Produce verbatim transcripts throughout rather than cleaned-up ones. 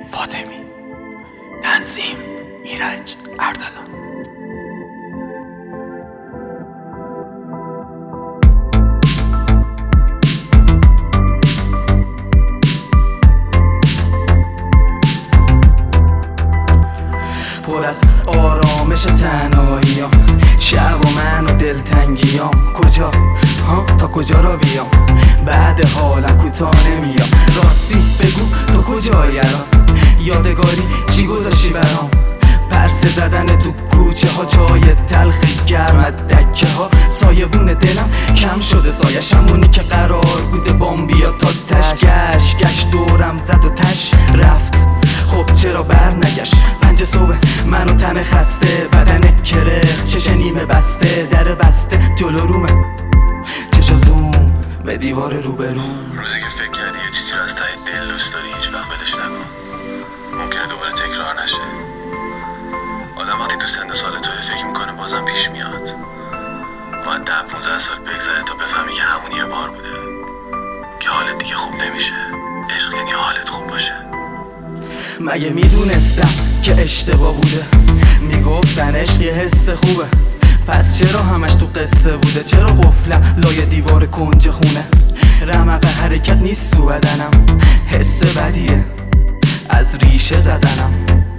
فاطمی، تنظیم ایرج اردلان. پر از آرامش تنهاییام، شب و من و دلتنگیام. کجا ها تا کجا را بیام؟ بعد حالم کوتاه نمیام. راستی بگو تو کجایی الان؟ یادگاری چی گذاشتی برام؟ پرسه زدن تو کوچه ها، جای تلخ گرمت دکه ها. سایبون دلم کم شده، سایشمونی که قرار بوده بام بیا تا تش. گشت گشت دورم زد و تش رفت، خب چرا بر نگشت؟ پنج صبح من و تن خسته، بدن کرخ، چش نیمه بسته، در بسته جلو رومه، چشا زوم به دیوار روبروم. روزی که فکر کردی یه چیزی رو از ته دل دوست داری، هیچ وقت ولش نکن، ممکنه دوباره تکرار نشه. آدم وقتی تو سن سال توی فکر میکنه بازم پیش میاد. باید ده پونزده سال بگذره تا بفهمی که همون یه بار بوده، که حالت دیگه خوب نمیشه. عشق یعنی حالت خوب باشه. مگه میدونستم که اشتباه بوده؟ میگفتن عشق یه حس خوبه، پس چرا همش تو قصه بوده؟ چرا قفلم لای دیوار کنج خونه؟ رمق حرکت نیست تو بدنم، حس بدیه از ریشه زدنم.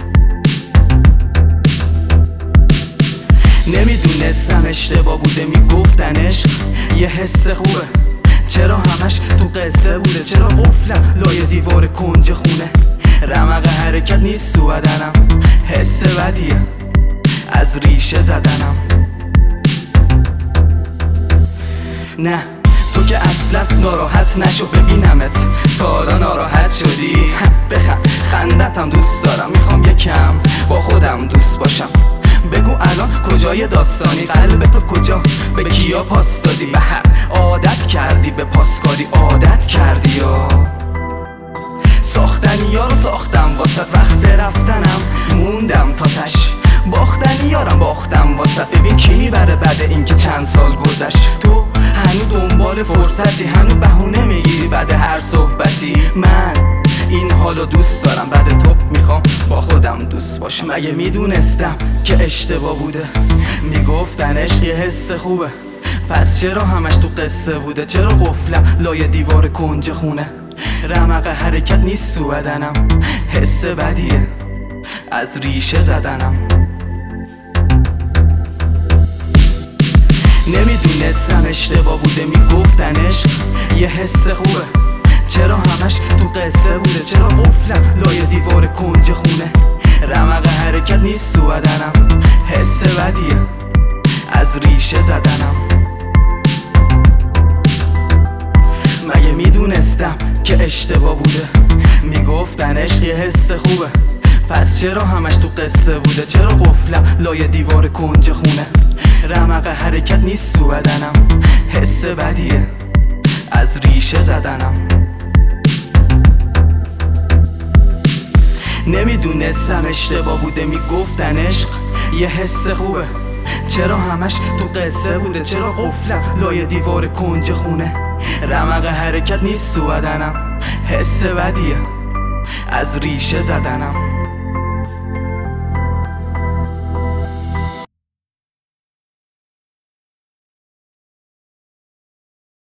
نمیدونستم اشتباه بوده، میگفتن عشق یه حس خوبه، چرا همش تو قصه بوده؟ چرا قفلم لای دیوار کنج خونه؟ رمق حرکت نیست تو بدنم، حس بدیه از ریشه زدنم. نه تو که اصلا ناراحت نشو، ببینمت تا حالا ناراحت شدی؟ بخند خندتم دوست دارم، میخوام یکم با خودم دوست باشم. بگو الان کجای داستانی؟ قلب تو کجا؟ به کیا پاس دادی؟ به هم عادت کردی به پاسکاری، عادت کردی یا ساختنی ها رو ساختم واسط، وقت رفتنم موندم تا تش. باختنی یارم باختم واسط، ببین کی میبره بعد اینکه چند سال گذشت. تو هنو دنبال فرصتی، هنو بهونه میگیری بعد هر صحبتی. من این حالو دوست دارم، بعد تو میخوام با خودم دوست باشم. مگه میدونستم که اشتباه بوده؟ میگفتن عشق یه حس خوبه، پس چرا همش تو قصه بوده؟ چرا قفلم لای دیوار کنج خونه؟ رمق حرکت نیست تو بدنم، حس بدیه از ریشه زدنم. نمیدونستم اشتباه بوده، میگفتن عشق یه حس خوبه، چرا همش تو قصه بوده؟ چرا قفلم لای دیوار کنج خونه؟ رمق حرکت نیست تو بدنم، حس بدیه از ریشه زدنم. مگه میدونستم که اشتباه بوده؟ میگفتن عشق یه حس خوبه، پس چرا همش تو قصه بوده؟ چرا قفلم لای دیوار کنج خونه؟ رمق حرکت نیست تو بدنم، حس بدیه از ریشه زدنم. نمیدونستم اشتباه بوده، میگفتن عشق یه حس خوبه، چرا همش تو قصه بوده؟ چرا قفلم لای دیوار کنج خونه؟ رمق حرکت نیست تو بدنم، حس بدیه از ریشه زدنم.